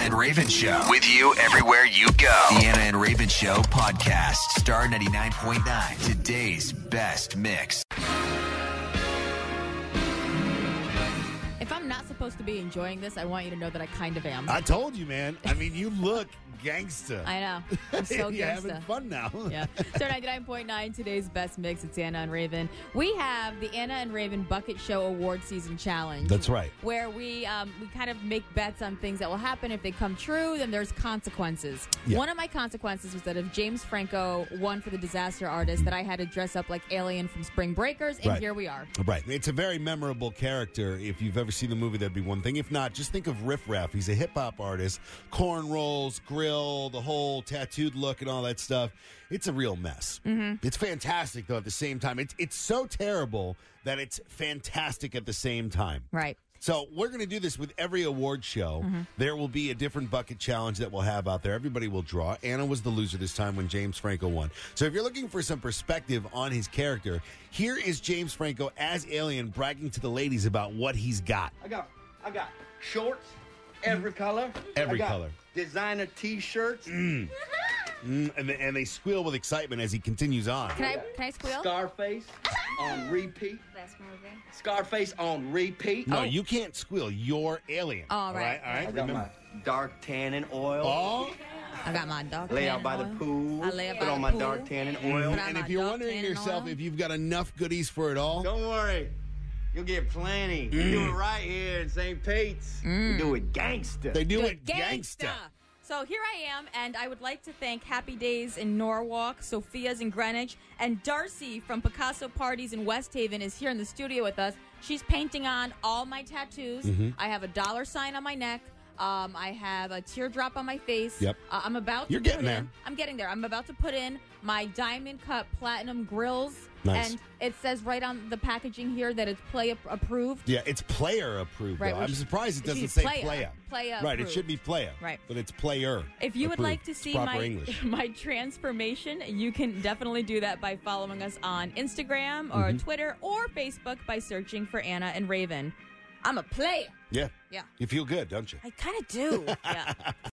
and Raven Show. With you everywhere you go. The Anna and Raven Show podcast. Star 99.9. Today's best mix. If I'm not supposed to be enjoying this, I want you to know that I kind of am. I told you, man. I mean, you look gangsta. I know. I'm so You're gangsta. having fun now. Yeah. Star 99.9, today's best mix. It's Anna and Raven. We have the Anna and Raven Bucket Show Award Season Challenge. That's right. Where we kind of make bets on things that will happen. If they come true, then there's consequences. Yeah. One of my consequences was that if James Franco won for the Disaster Artist, that I had to dress up like Alien from Spring Breakers, and Right. here we are. Right. It's a very memorable character. If you've ever seen the movie, that'd be one thing. If not, just think of Riff Raff. He's a hip-hop artist. Cornrows, grill, the whole tattooed look and all that stuff. It's a real mess. Mm-hmm. It's fantastic, though, at the same time. It's so terrible that it's fantastic at the same time. Right. So we're going to do this with every award show. Mm-hmm. There will be a different bucket challenge that we'll have out there. Everybody will draw. Anna was the loser this time when James Franco won. So if you're looking for some perspective on his character, here is James Franco as Alien bragging to the ladies about what he's got. I got shorts, every color. Every I got color. Designer T-shirts. And they squeal with excitement as he continues on. Can I squeal? Scarface on repeat. Best movie. Scarface on repeat. No, you can't squeal. You're Alien. All right. All right. I got my dark tanning oil. Oh. I got my dog. Lay out by the pool. I lay out Put by on the my pool. dark tanning oil. Put on And my if you're dog wondering tanning yourself oil. if you've got enough goodies for it all, Don't worry. You'll get plenty. We do it right here in St. Pete's. We do it gangsta. they do Good it gangsta. So here I am, and I would like to thank Happy Days in Norwalk, Sophia's in Greenwich, and Darcy from Picasso Parties in West Haven is here in the studio with us. She's painting on all my tattoos. Mm-hmm. I have a dollar sign on my neck. I have a teardrop on my face. Yep. I'm about You're to getting put there. in. I'm getting there. I'm about to put in my diamond cut platinum grills. Nice. And it says right on the packaging here that it's play approved. Yeah, it's player approved, Right, though. which- I'm surprised it doesn't should say be playa. Playa Right, it approved. should be playa. Right. But it's player. If you would approved. like to It's see proper English. my transformation, you can definitely do that by following us on Instagram or Twitter or Facebook by searching for Anna and Raven. I'm a player. Yeah. Yeah. You feel good, don't you? I kind of do. Yeah.